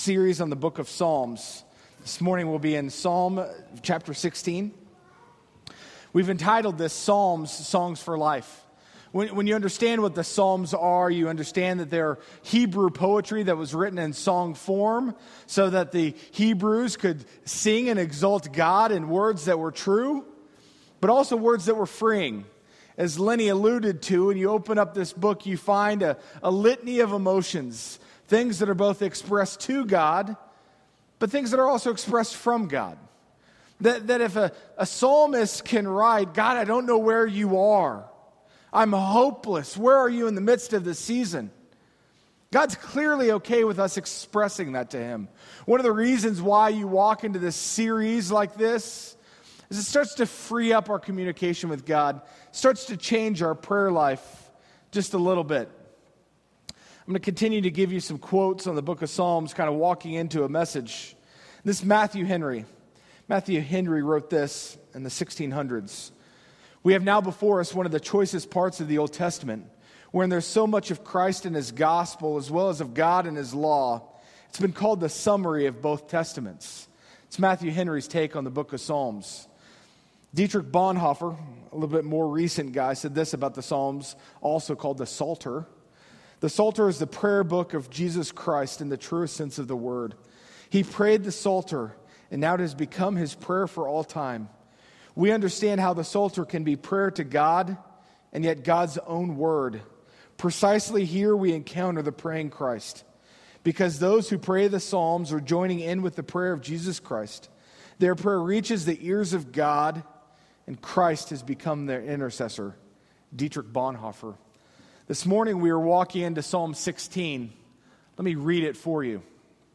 series on the book of Psalms. This morning we'll be in Psalm chapter 16. We've entitled this Psalms, Songs for Life. When you understand what the Psalms are, you understand that they're Hebrew poetry that was written in song form so that the Hebrews could sing and exalt God in words that were true, but also words that were freeing. As Lenny alluded to, when you open up this book, you find a litany of emotions, things that are both expressed to God, but things that are also expressed from God. That if a psalmist can write, God, I don't know where you are. I'm hopeless. Where are you in the midst of this season? God's clearly okay with us expressing that to him. One of the reasons why you walk into this series like this is it starts to free up our communication with God, starts to change our prayer life just a little bit. I'm going to continue to give you some quotes on the book of Psalms, kind of walking into a message. This is Matthew Henry. Matthew Henry wrote this in the 1600s. We have now before us one of the choicest parts of the Old Testament, wherein there's so much of Christ and his gospel as well as of God and his law. It's been called the summary of both testaments. It's Matthew Henry's take on the book of Psalms. Dietrich Bonhoeffer, a little bit more recent guy, said this about the Psalms, also called the Psalter. The Psalter is the prayer book of Jesus Christ in the truest sense of the word. He prayed the Psalter, and now it has become his prayer for all time. We understand how the Psalter can be prayer to God, and yet God's own word. Precisely here we encounter the praying Christ, because those who pray the Psalms are joining in with the prayer of Jesus Christ. Their prayer reaches the ears of God, and Christ has become their intercessor. Dietrich Bonhoeffer. This morning we are walking into Psalm 16. Let me read it for you.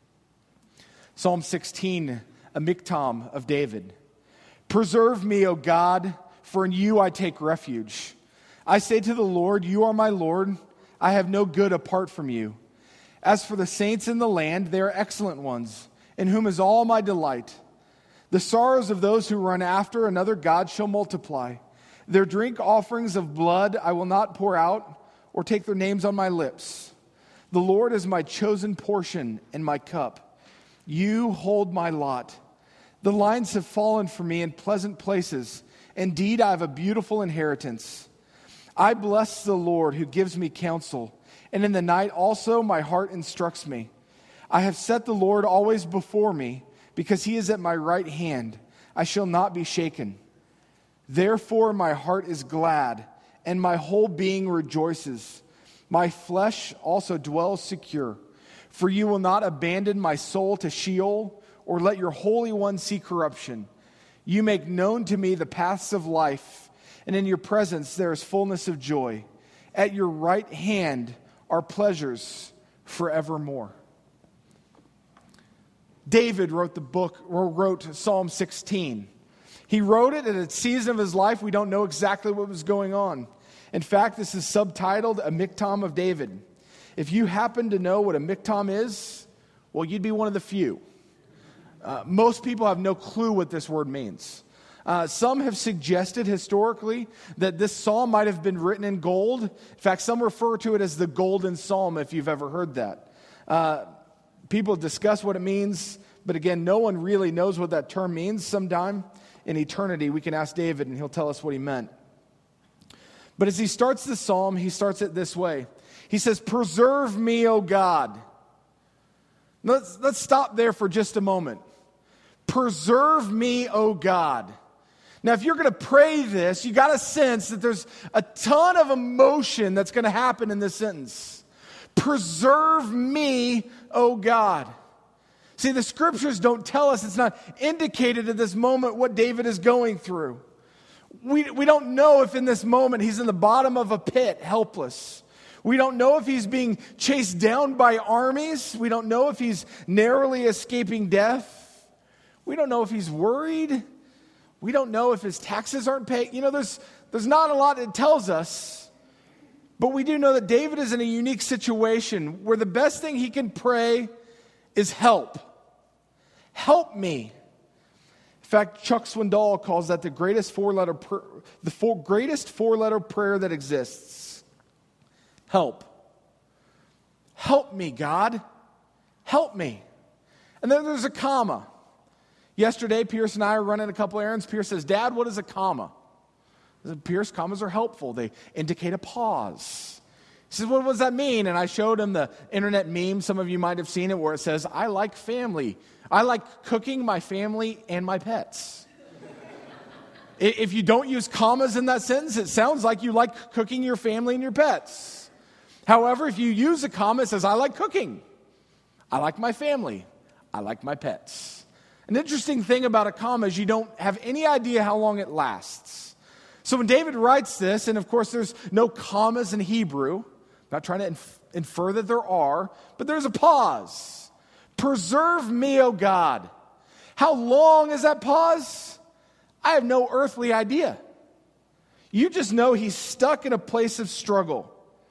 Psalm 16, a miktam of David. Preserve me, O God, for in you I take refuge. I say to the Lord, you are my Lord. I have no good apart from you. As for the saints in the land, they are excellent ones, in whom is all my delight. The sorrows of those who run after another God shall multiply. Their drink offerings of blood I will not pour out, or take their names on my lips. The Lord is my chosen portion and my cup. You hold my lot. The lines have fallen for me in pleasant places. Indeed, I have a beautiful inheritance. I bless the Lord who gives me counsel, and in the night also my heart instructs me. I have set the Lord always before me, because he is at my right hand. I shall not be shaken. Therefore my heart is glad, and my whole being rejoices. My flesh also dwells secure. For you will not abandon my soul to Sheol, or let your Holy One see corruption. You make known to me the paths of life, and in your presence there is fullness of joy. At your right hand are pleasures forevermore. David wrote Psalm 16. He wrote it at a season of his life. We don't know exactly what was going on. In fact, this is subtitled A Miktam of David. If you happen to know what a miktam is, well, you'd be one of the few. Most people have no clue what this word means. Some have suggested historically that this psalm might have been written in gold. In fact, some refer to it as the Golden Psalm, if you've ever heard that. People discuss what it means, but again, no one really knows what that term means. Sometime in eternity, we can ask David, and he'll tell us what he meant. But as he starts the psalm, he starts it this way. He says, preserve me, O God. Let's stop there for just a moment. Preserve me, O God. Now, if you're going to pray this, you got to sense that there's a ton of emotion that's going to happen in this sentence. Preserve me, O God. See, the scriptures don't tell us, it's not indicated at this moment what David is going through. We don't know if in this moment he's in the bottom of a pit, helpless. We don't know if he's being chased down by armies. We don't know if he's narrowly escaping death. We don't know if he's worried. We don't know if his taxes aren't paid. There's not a lot that tells us. But we do know that David is in a unique situation where the best thing he can pray is help. Help me. In fact, Chuck Swindoll calls that the greatest four-letter prayer that exists. Help. Help me, God. Help me. And then there's a comma. Yesterday, Pierce and I were running a couple errands. Pierce says, Dad, what is a comma? I said, Pierce, commas are helpful. They indicate a pause. He says, what does that mean? And I showed him the internet meme. Some of you might have seen it where it says, I like family. I like cooking, my family, and my pets. If you don't use commas in that sentence, it sounds like you like cooking your family and your pets. However, if you use a comma, it says, I like cooking. I like my family. I like my pets. An interesting thing about a comma is you don't have any idea how long it lasts. So when David writes this, and of course there's no commas in Hebrew, I'm not trying to infer that there are, but there's a pause. Preserve me, O God. How long is that pause? I have no earthly idea. You just know he's stuck in a place of struggle.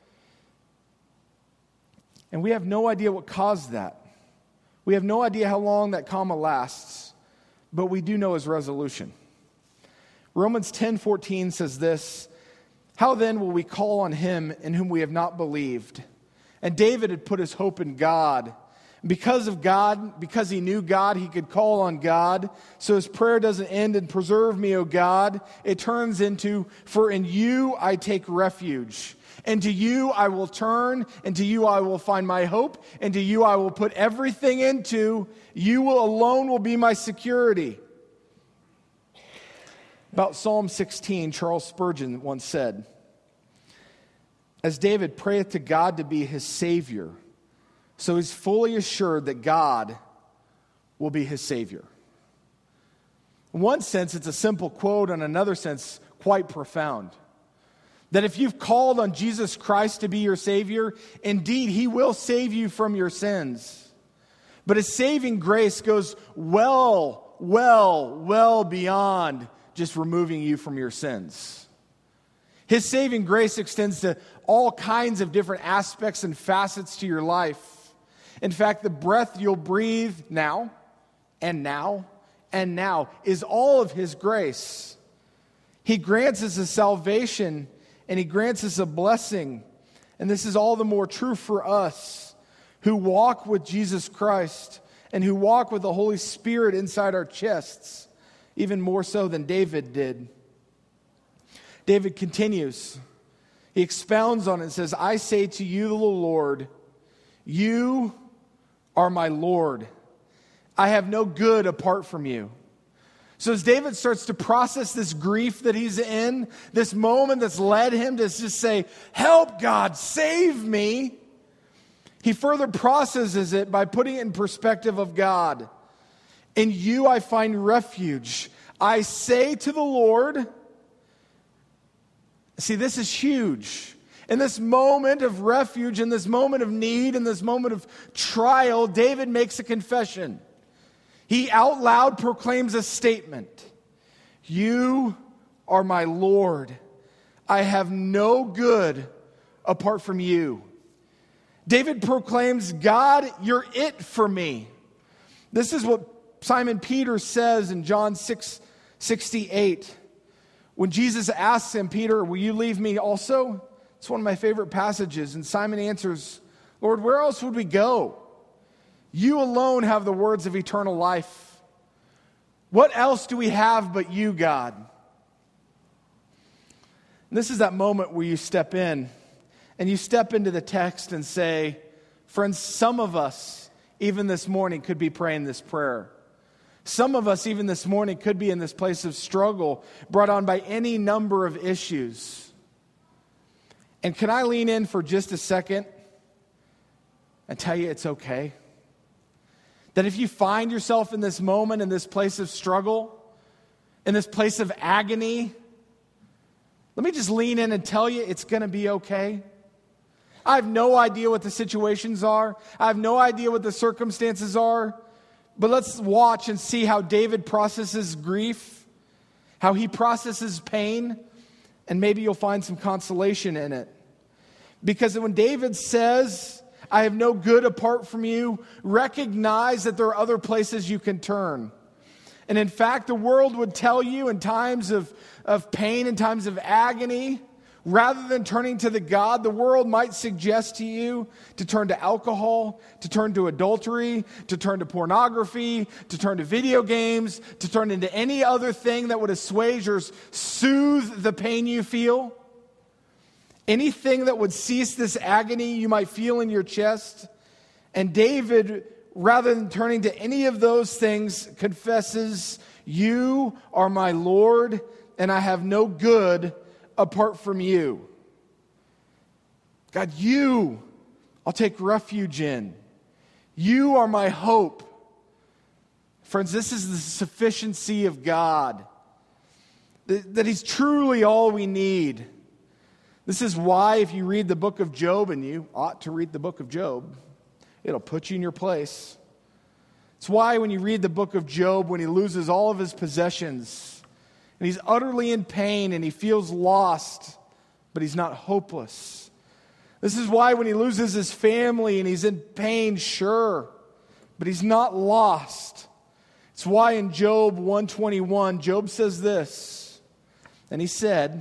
And we have no idea what caused that. We have no idea how long that comma lasts, but we do know his resolution. Romans 10:14 says this, how then will we call on him in whom we have not believed? And David had put his hope in God. Because of God, because he knew God, he could call on God. So his prayer doesn't end in preserve me, O God. It turns into, for in you I take refuge. And to you I will turn, and to you I will find my hope, and to you I will put everything into. You alone will be my security. About Psalm 16, Charles Spurgeon once said, as David prayeth to God to be his Savior, so he's fully assured that God will be his Savior. In one sense, it's a simple quote. In another sense, quite profound. That if you've called on Jesus Christ to be your Savior, indeed, he will save you from your sins. But his saving grace goes well beyond just removing you from your sins. His saving grace extends to all kinds of different aspects and facets to your life. In fact, the breath you'll breathe now and now and now is all of his grace. He grants us a salvation and he grants us a blessing. And this is all the more true for us who walk with Jesus Christ and who walk with the Holy Spirit inside our chests, even more so than David did. David continues. He expounds on it and says, I say to you, the Lord, you are my Lord. I have no good apart from you. So as David starts to process this grief that he's in, this moment that's led him to just say, help God, save me, he further processes it by putting it in perspective of God. In you I find refuge. I say to the Lord, see, this is huge. In this moment of refuge, in this moment of need, in this moment of trial, David makes a confession. He out loud proclaims a statement. You are my Lord. I have no good apart from you. David proclaims, God, you're it for me. This is what Simon Peter says in John 6:68. When Jesus asks him, Peter, will you leave me also? It's one of my favorite passages. And Simon answers, Lord, where else would we go? You alone have the words of eternal life. What else do we have but you, God? And this is that moment where you step in and you step into the text and say, friends, some of us, even this morning, could be praying this prayer. Some of us, even this morning, could be in this place of struggle brought on by any number of issues. And can I lean in for just a second and tell you it's okay? That if you find yourself in this moment, in this place of struggle, in this place of agony, let me just lean in and tell you it's going to be okay. I have no idea what the situations are. I have no idea what the circumstances are. But let's watch and see how David processes grief, how he processes pain, and maybe you'll find some consolation in it. Because when David says, I have no good apart from you, recognize that there are other places you can turn. And in fact, the world would tell you in times of pain, in times of agony, Rather than turning to the God the world might suggest to you, to turn to alcohol, to turn to adultery, to turn to pornography, to turn to video games, to turn into any other thing that would assuage or soothe the pain you feel. Anything that would cease this agony you might feel in your chest. And David, rather than turning to any of those things, confesses, "You are my Lord, and I have no good apart from you." God, you I'll take refuge in. You are my hope. Friends, this is the sufficiency of God. That He's truly all we need. This is why if you read the book of Job, and you ought to read the book of Job, it'll put you in your place. It's why when you read the book of Job, when he loses all of his possessions, and he's utterly in pain and he feels lost, but he's not hopeless. This is why when he loses his family and he's in pain, sure, but he's not lost. It's why in Job 121, Job says this, and he said,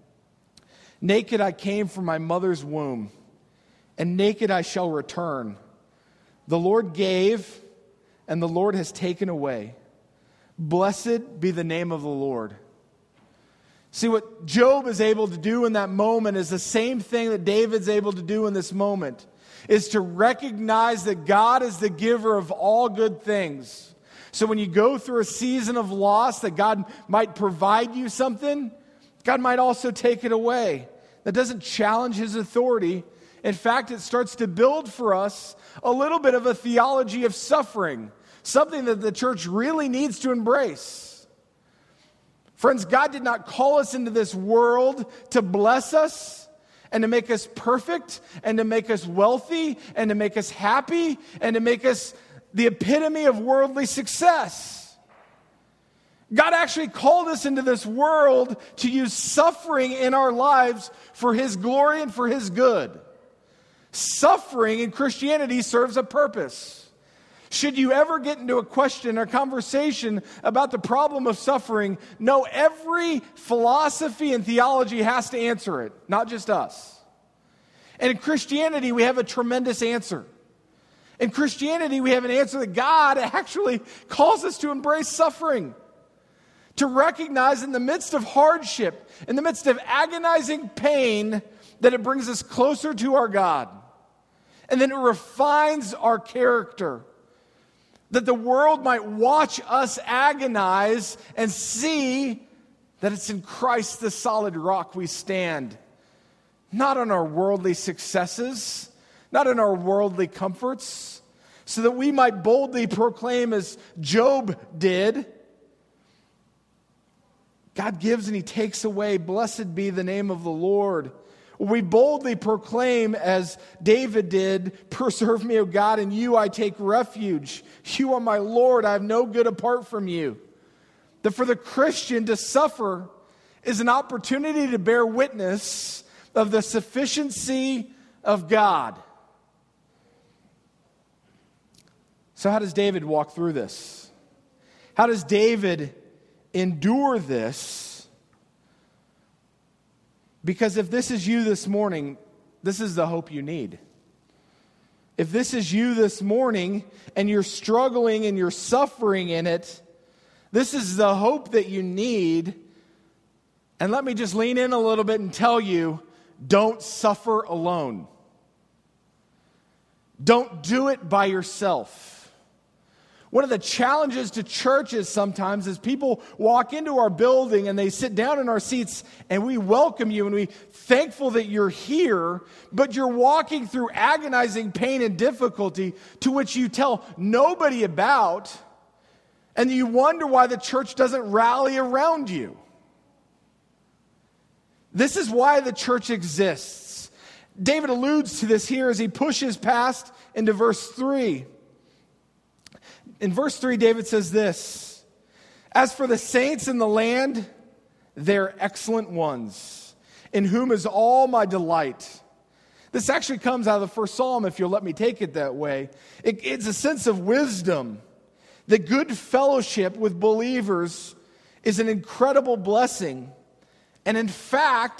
"Naked I came from my mother's womb, and naked I shall return. The Lord gave, and the Lord has taken away. Blessed be the name of the Lord." See, what Job is able to do in that moment is the same thing that David's able to do in this moment, is to recognize that God is the giver of all good things. So when you go through a season of loss, that God might provide you something, God might also take it away. That doesn't challenge His authority. In fact, it starts to build for us a little bit of a theology of suffering, something that the church really needs to embrace. Friends, God did not call us into this world to bless us and to make us perfect and to make us wealthy and to make us happy and to make us the epitome of worldly success. God actually called us into this world to use suffering in our lives for His glory and for His good. Suffering in Christianity serves a purpose. Should you ever get into a question or conversation about the problem of suffering, no, every philosophy and theology has to answer it, not just us. And in Christianity, we have a tremendous answer. In Christianity, we have an answer that God actually calls us to embrace suffering, to recognize in the midst of hardship, in the midst of agonizing pain, that it brings us closer to our God. And then it refines our character, that the world might watch us agonize and see that it's in Christ, the solid rock, we stand. Not on our worldly successes, not in our worldly comforts, so that we might boldly proclaim as Job did, God gives and He takes away. Blessed be the name of the Lord. We boldly proclaim, as David did, "Preserve me, O God, in you I take refuge. You are my Lord, I have no good apart from you." That for the Christian to suffer is an opportunity to bear witness of the sufficiency of God. So how does David walk through this? How does David endure this? Because if this is you this morning, this is the hope you need. If this is you this morning and you're struggling and you're suffering in it, this is the hope that you need. And let me just lean in a little bit and tell you, don't suffer alone. Don't do it by yourself. One of the challenges to churches sometimes is people walk into our building and they sit down in our seats and we welcome you and we're thankful that you're here, but you're walking through agonizing pain and difficulty to which you tell nobody about, and you wonder why the church doesn't rally around you. This is why the church exists. David alludes to this here as he pushes past into verse 3. In verse 3, David says this, "As for the saints in the land, they're excellent ones, in whom is all my delight." This actually comes out of the first Psalm, if you'll let me take it that way. It's a sense of wisdom. The good fellowship with believers is an incredible blessing. And in fact,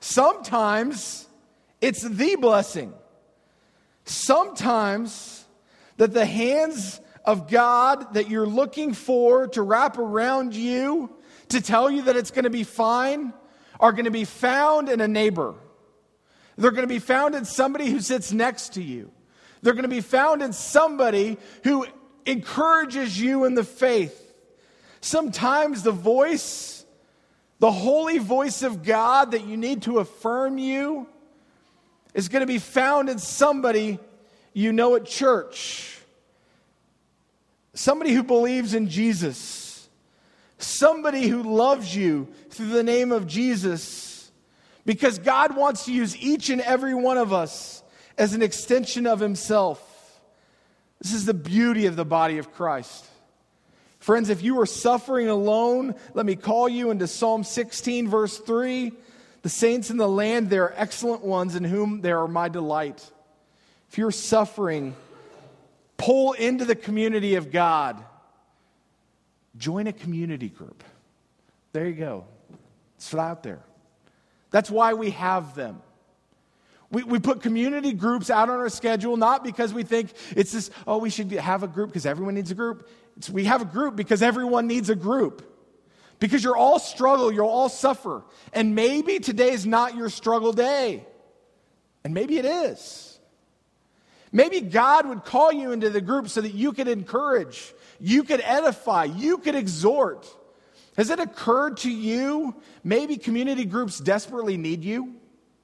Sometimes it's the blessing. Sometimes that the hands of God that you're looking for to wrap around you to tell you that it's going to be fine are going to be found in a neighbor. They're going to be found in somebody who sits next to you. They're going to be found in somebody who encourages you in the faith. Sometimes the voice, the holy voice of God that you need to affirm you, is going to be found in somebody you know at church. Somebody who believes in Jesus. Somebody who loves you through the name of Jesus. Because God wants to use each and every one of us as an extension of himself. This is the beauty of the body of Christ. Friends, if you are suffering alone, let me call you into Psalm 16, verse 3. The saints in the land, they are excellent ones in whom there are my delight. If you're suffering, pull into the community of God. Join a community group. There you go. It's out there. That's why we have them. We put community groups out on our schedule, not because we think it's this, we should have a group because everyone needs a group. We have a group because everyone needs a group. Because you'll all struggle, you'll all suffer. And maybe today is not your struggle day. And maybe it is. Maybe God would call you into the group so that you could encourage, you could edify, you could exhort. Has it occurred to you, maybe community groups desperately need you?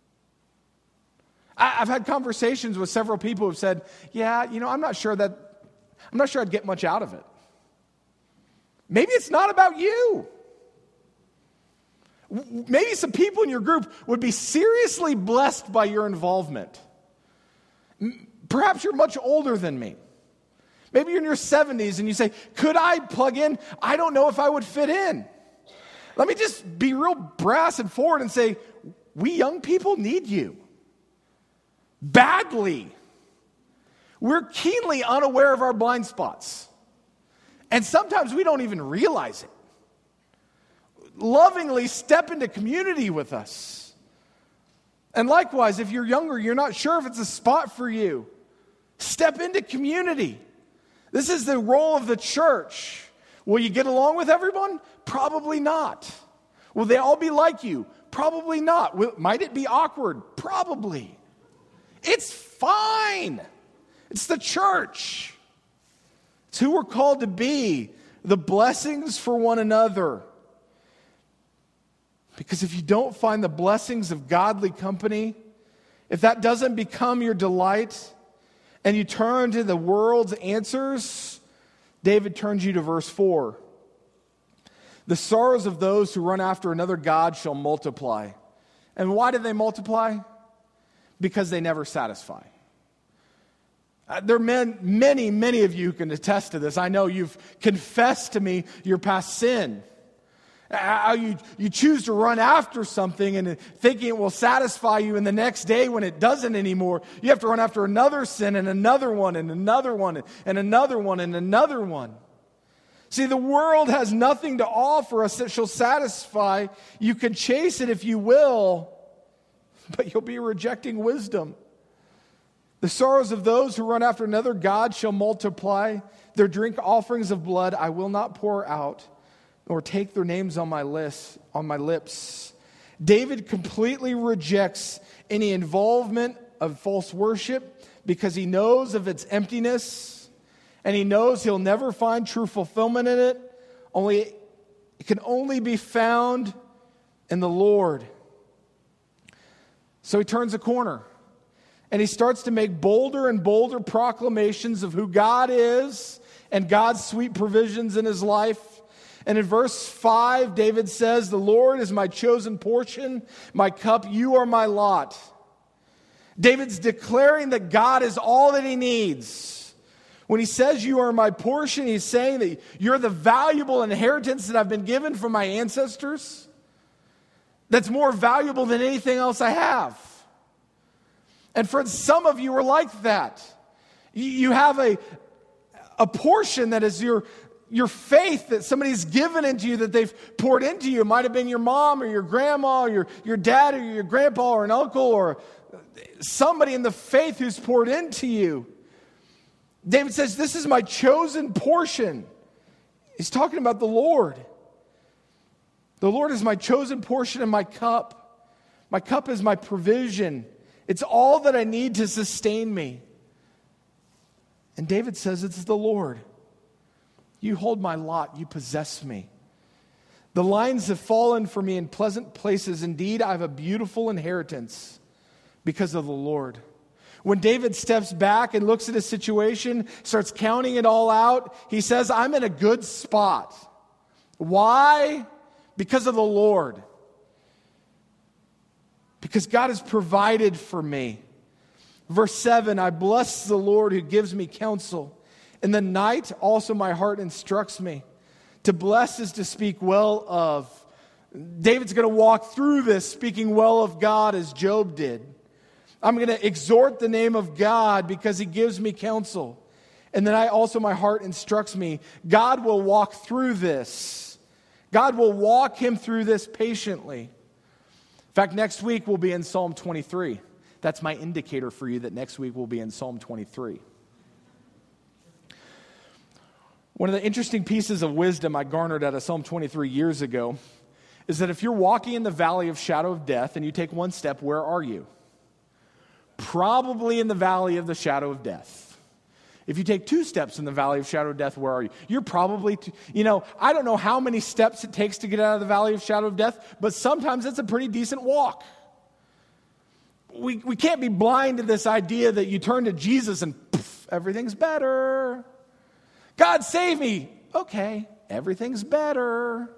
I've had conversations with several people who have said, I'm not sure I'd get much out of it. Maybe it's not about you. Maybe some people in your group would be seriously blessed by your involvement. Perhaps you're much older than me. Maybe you're in your 70s and you say, could I plug in? I don't know if I would fit in. Let me just be real brass and forward and say, we young people need you. Badly. We're keenly unaware of our blind spots. And sometimes we don't even realize it. Lovingly step into community with us. And likewise, if you're younger, you're not sure if it's a spot for you. Step into community. This is the role of the church. Will you get along with everyone? Probably not. Will they all be like you? Probably not. Might it be awkward? Probably. It's fine. It's the church. It's who we're called to be. The blessings for one another. Because if you don't find the blessings of godly company, if that doesn't become your delight, and you turn to the world's answers, David turns you to verse 4. The sorrows of those who run after another god shall multiply. And why do they multiply? Because they never satisfy. There are many of you who can attest to this. I know you've confessed to me your past sin. How you choose to run after something and thinking it will satisfy you, and the next day when it doesn't anymore, you have to run after another sin and another one and another one and another one and another one. See, the world has nothing to offer us that shall satisfy. You can chase it if you will, but you'll be rejecting wisdom. The sorrows of those who run after another god shall multiply. Their drink offerings of blood I will not pour out, nor take their names on my lips. David completely rejects any involvement of false worship because he knows of its emptiness, and he knows he'll never find true fulfillment in it. It can only be found in the Lord. So he turns a corner, and he starts to make bolder and bolder proclamations of who God is and God's sweet provisions in his life. And in verse 5, David says, the Lord is my chosen portion, my cup, you are my lot. David's declaring that God is all that he needs. When he says you are my portion, he's saying that you're the valuable inheritance that I've been given from my ancestors. That's more valuable than anything else I have. And friends, some of you are like that. You have a portion that is your faith that somebody's given into you, that they've poured into you. It might have been your mom or your grandma or your dad or your grandpa or an uncle or somebody in the faith who's poured into you. David says, this is my chosen portion. He's talking about the Lord. The Lord is my chosen portion and my cup. My cup is my provision. It's all that I need to sustain me. And David says, it's the Lord. You hold my lot, you possess me. The lines have fallen for me in pleasant places. Indeed, I have a beautiful inheritance because of the Lord. When David steps back and looks at his situation, starts counting it all out, he says, I'm in a good spot. Why? Because of the Lord. Because God has provided for me. Verse 7, I bless the Lord who gives me counsel. In the night also my heart instructs me. To bless is to speak well of. David's going to walk through this speaking well of God as Job did. I'm going to exhort the name of God because he gives me counsel. And then my heart instructs me. God will walk through this. God will walk him through this patiently. In fact, next week we'll be in Psalm 23. That's my indicator for you that next week we'll be in Psalm 23. One of the interesting pieces of wisdom I garnered out of Psalm 23 years ago is that if you're walking in the valley of shadow of death and you take one step, where are you? Probably in the valley of the shadow of death. If you take 2 steps in the valley of shadow of death, where are you? You're probably, I don't know how many steps it takes to get out of the valley of shadow of death, but sometimes it's a pretty decent walk. We can't be blind to this idea that you turn to Jesus and poof, everything's better. God save me. Okay, everything's better.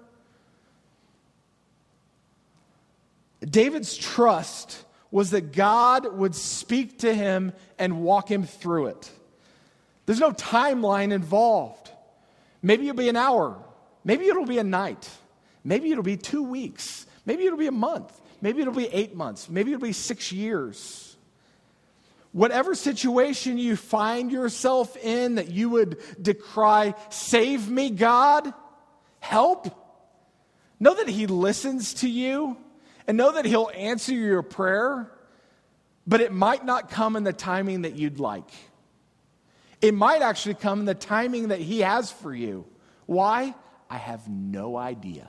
David's trust was that God would speak to him and walk him through it. There's no timeline involved. Maybe it'll be an hour. Maybe it'll be a night. Maybe it'll be 2 weeks. Maybe it'll be a month. Maybe it'll be 8 months. Maybe it'll be 6 years. Whatever situation you find yourself in that you would decry, save me, God, help. Know that he listens to you and know that he'll answer your prayer, but it might not come in the timing that you'd like. It might actually come in the timing that he has for you. Why? I have no idea.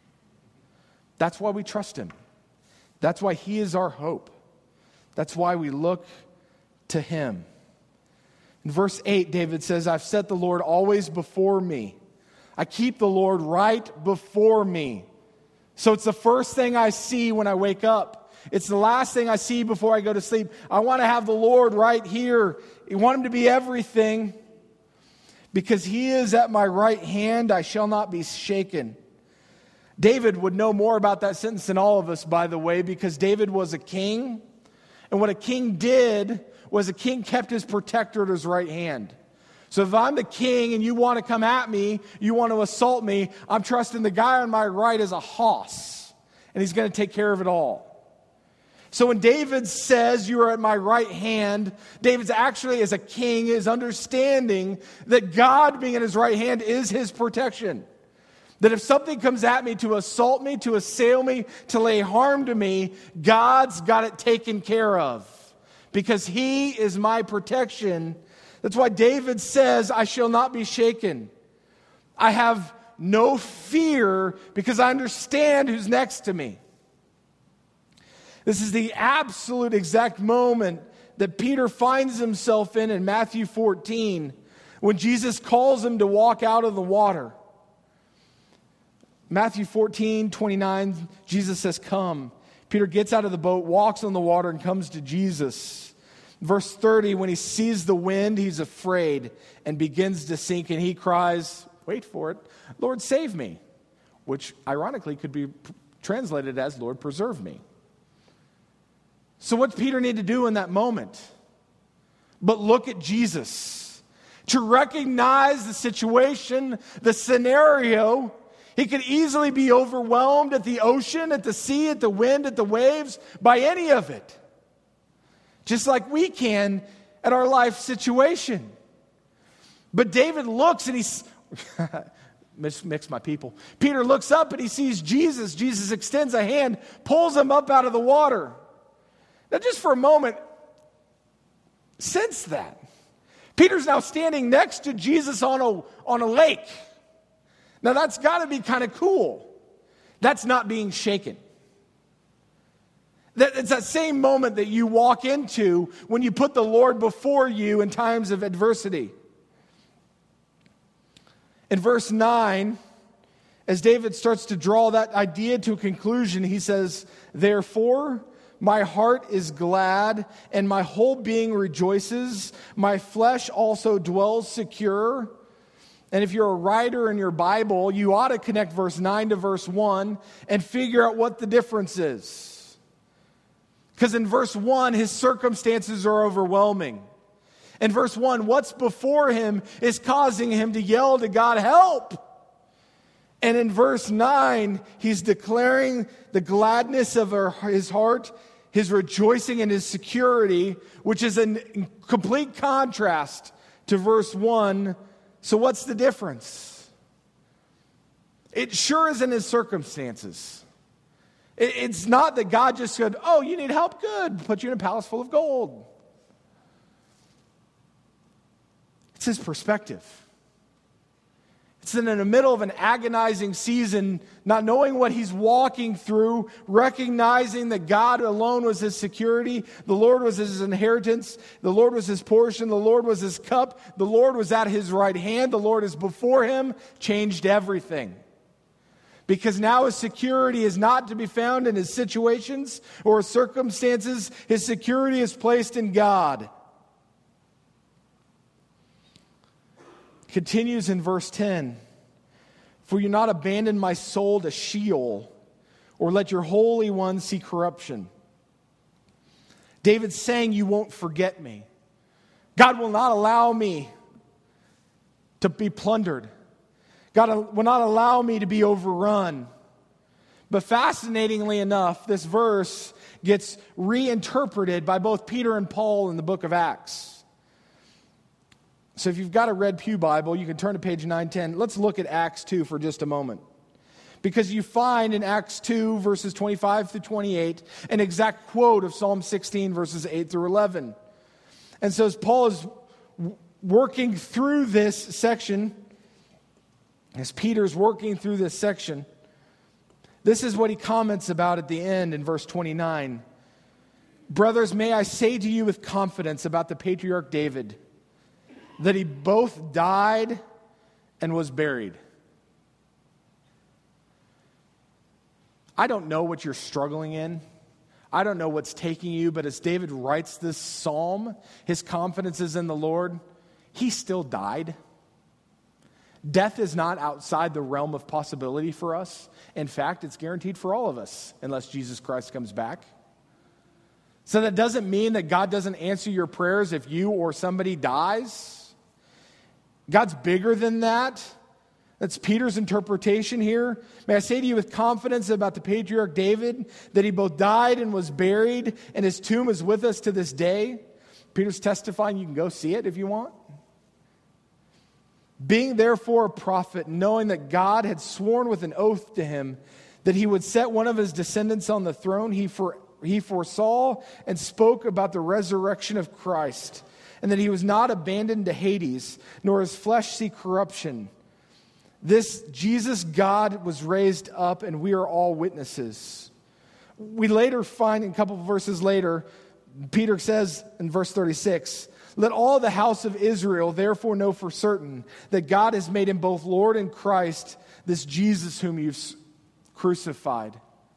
That's why we trust him. That's why he is our hope. That's why we look to him. In verse 8, David says, I've set the Lord always before me. I keep the Lord right before me. So it's the first thing I see when I wake up. It's the last thing I see before I go to sleep. I want to have the Lord right here. I want him to be everything. Because he is at my right hand, I shall not be shaken. David would know more about that sentence than all of us, by the way, because David was a king. And what a king did was a king kept his protector at his right hand. So if I'm the king and you want to come at me, you want to assault me, I'm trusting the guy on my right as a hoss. And he's going to take care of it all. So when David says, you are at my right hand, David's actually, as a king, is understanding that God being at his right hand is his protection. That if something comes at me to assault me, to assail me, to lay harm to me, God's got it taken care of. Because he is my protection. That's why David says, I shall not be shaken. I have no fear because I understand who's next to me. This is the absolute exact moment that Peter finds himself in Matthew 14 when Jesus calls him to walk out of the water. Matthew 14:29, Jesus says, come. Peter gets out of the boat, walks on the water, and comes to Jesus. Verse 30, when he sees the wind, he's afraid and begins to sink, and he cries, wait for it, Lord, save me, which ironically could be translated as, Lord, preserve me. So what did Peter need to do in that moment? But look at Jesus. To recognize the situation, the scenario. He could easily be overwhelmed at the ocean, at the sea, at the wind, at the waves, by any of it. Just like we can at our life situation. But David looks and Mix my people. Peter looks up and he sees Jesus. Jesus extends a hand, pulls him up out of the water. Now, just for a moment, sense that. Peter's now standing next to Jesus on a lake. Now, that's got to be kind of cool. That's not being shaken. It's that same moment that you walk into when you put the Lord before you in times of adversity. In verse 9, as David starts to draw that idea to a conclusion, he says, "Therefore, my heart is glad, and my whole being rejoices. My flesh also dwells secure." And if you're a writer in your Bible, you ought to connect verse 9 to verse 1 and figure out what the difference is. Because in verse 1, his circumstances are overwhelming. In verse 1, what's before him is causing him to yell to God, "Help!" And in verse 9, he's declaring the gladness of his heart, his rejoicing and his security, which is in complete contrast to verse 1. So what's the difference? It sure isn't his circumstances. It's not that God just said, "Oh, you need help? Good. Put you in a palace full of gold." It's his perspective. It's in the middle of an agonizing season, not knowing what he's walking through, recognizing that God alone was his security, the Lord was his inheritance, the Lord was his portion, the Lord was his cup, the Lord was at his right hand, the Lord is before him, changed everything. Because now his security is not to be found in his situations or his circumstances. His security is placed in God. Continues in verse 10. "For you not abandon my soul to Sheol, or let your Holy One see corruption." David's saying, you won't forget me. God will not allow me to be plundered. God will not allow me to be overrun. But fascinatingly enough, this verse gets reinterpreted by both Peter and Paul in the book of Acts. So if you've got a red pew Bible, you can turn to page 910. Let's look at Acts 2 for just a moment. Because you find in Acts 2, verses 25 through 28, an exact quote of Psalm 16, verses 8 through 11. And so as Paul is working through this section, as Peter's working through this section, this is what he comments about at the end in verse 29. "Brothers, may I say to you with confidence about the patriarch David, that he both died and was buried." I don't know what you're struggling in. I don't know what's taking you, but as David writes this psalm, his confidence is in the Lord. He still died. Death is not outside the realm of possibility for us. In fact, it's guaranteed for all of us unless Jesus Christ comes back. So that doesn't mean that God doesn't answer your prayers if you or somebody dies. God's bigger than that. That's Peter's interpretation here. "May I say to you with confidence about the patriarch David, that he both died and was buried, and his tomb is with us to this day." Peter's testifying. You can go see it if you want. "Being therefore a prophet, knowing that God had sworn with an oath to him that he would set one of his descendants on the throne, he foresaw and spoke about the resurrection of Christ, and that he was not abandoned to Hades, nor his flesh see corruption. This Jesus God was raised up, and we are all witnesses." We later find, a couple of verses later, Peter says in verse 36, "Let all the house of Israel therefore know for certain that God has made him both Lord and Christ, this Jesus whom you've crucified."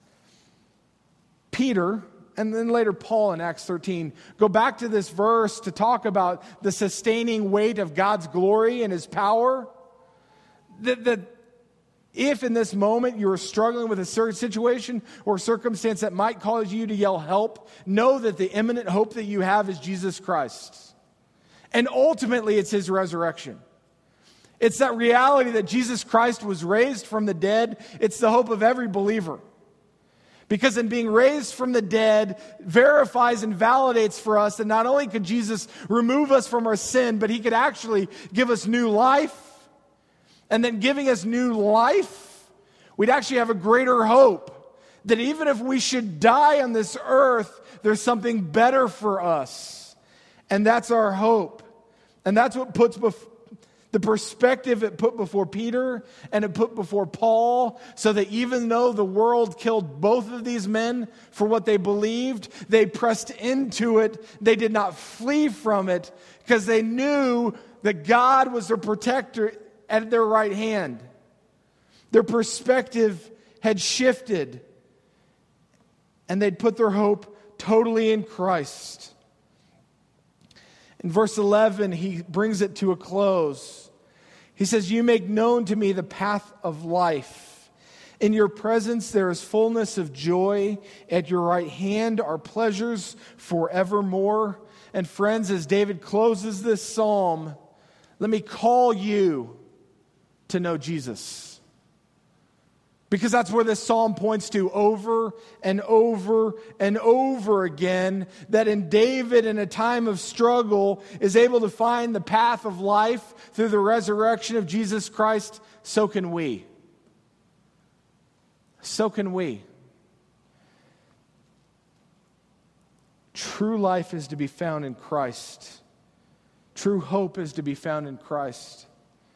Peter, and then later Paul in Acts 13, go back to this verse to talk about the sustaining weight of God's glory and his power. That if in this moment you're struggling with a certain situation or circumstance that might cause you to yell help, know that the imminent hope that you have is Jesus Christ. And ultimately it's his resurrection. It's that reality that Jesus Christ was raised from the dead. It's the hope of every believer. Because in being raised from the dead, verifies and validates for us that not only could Jesus remove us from our sin, but he could actually give us new life. and then giving us new life, we'd actually have a greater hope that even if we should die on this earth, there's something better for us. And that's our hope. And that's what puts the perspective it put before Peter and it put before Paul, so that even though the world killed both of these men for what they believed, they pressed into it. They did not flee from it because they knew that God was their protector at their right hand. Their perspective had shifted, and they'd put their hope totally in Christ. In verse 11, he brings it to a close. He says, "You make known to me the path of life. In your presence there is fullness of joy. At your right hand are pleasures forevermore." And friends, as David closes this psalm, let me call you to know Jesus. Because that's where this psalm points to over and over and over again, that in David, in a time of struggle, is able to find the path of life through the resurrection of Jesus Christ. So can we. So can we. True life is to be found in Christ. True hope is to be found in Christ.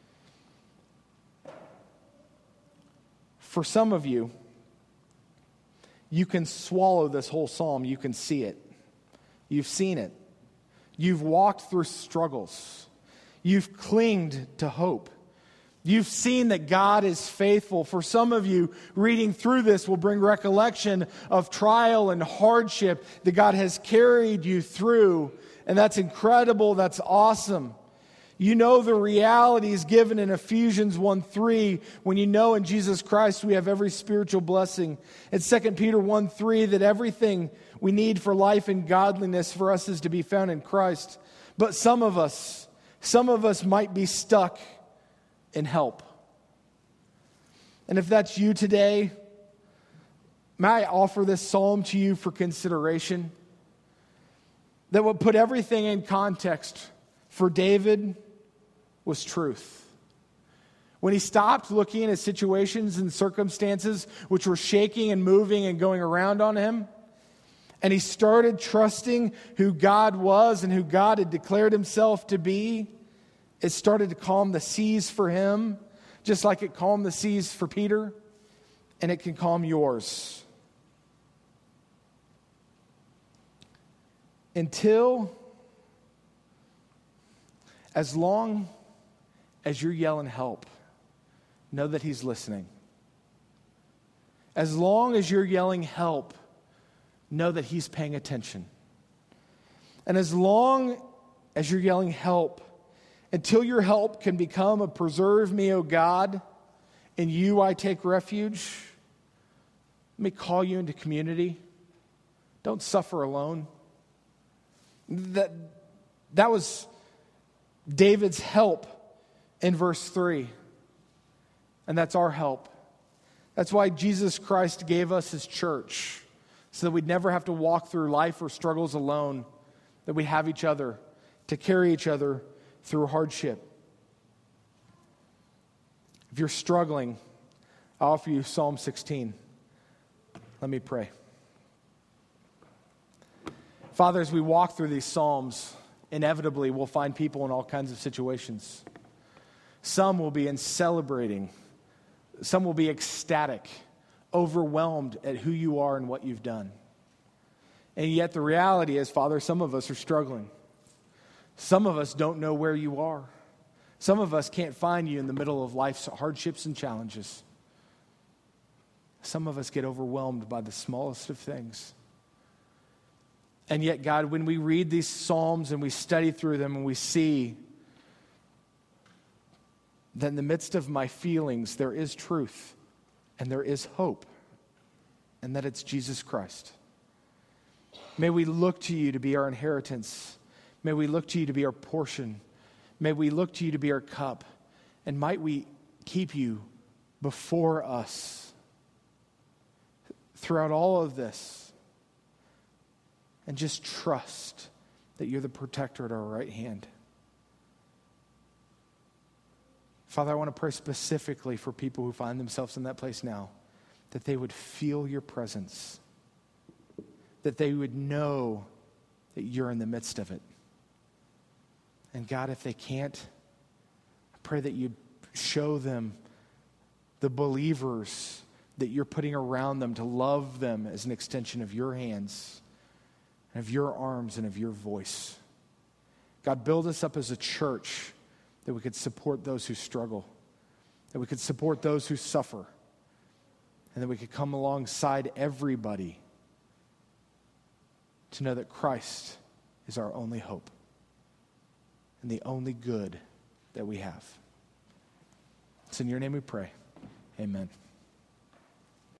For some of you, you can swallow this whole psalm. You can see it. You've seen it. You've walked through struggles. You've clinged to hope. You've seen that God is faithful. For some of you, reading through this will bring recollection of trial and hardship that God has carried you through. And that's incredible. That's awesome. You know the realities given in Ephesians 1:3 when you know in Jesus Christ we have every spiritual blessing. In 2 Peter 1:3 that everything we need for life and godliness for us is to be found in Christ. But some of us might be stuck in help. And if that's you today, may I offer this psalm to you for consideration that would put everything in context. For David was truth. When he stopped looking at situations and circumstances which were shaking and moving and going around on him, and he started trusting who God was and who God had declared himself to be, it started to calm the seas for him, just like it calmed the seas for Peter, and it can calm yours. As long as you're yelling help, know that he's listening. As long as you're yelling help, know that he's paying attention. And as long as you're yelling help, until your help can become a "preserve me, O God, in you I take refuge," let me call you into community. Don't suffer alone. That was David's help in verse 3. And that's our help. That's why Jesus Christ gave us his church, so that we'd never have to walk through life or struggles alone, that we have each other to carry each other through hardship. If you're struggling, I offer you Psalm 16. Let me pray. Father, as we walk through these Psalms, inevitably we'll find people in all kinds of situations. Some will be in celebrating. Some will be ecstatic, overwhelmed at who you are and what you've done. And yet the reality is, Father, some of us are struggling. Some of us don't know where you are. Some of us can't find you in the middle of life's hardships and challenges. Some of us get overwhelmed by the smallest of things. And yet, God, when we read these Psalms and we study through them and we see that in the midst of my feelings, there is truth and there is hope, and that it's Jesus Christ. May we look to you to be our inheritance. May we look to you to be our portion. May we look to you to be our cup. And might we keep you before us throughout all of this, and just trust that you're the protector at our right hand. Father, I want to pray specifically for people who find themselves in that place now, that they would feel your presence, that they would know that you're in the midst of it. And God, if they can't, I pray that you'd show them the believers that you're putting around them to love them as an extension of your hands, and of your arms, and of your voice. God, build us up as a church that we could support those who struggle, that we could support those who suffer, and that we could come alongside everybody to know that Christ is our only hope and the only good that we have. It's in your name we pray. Amen.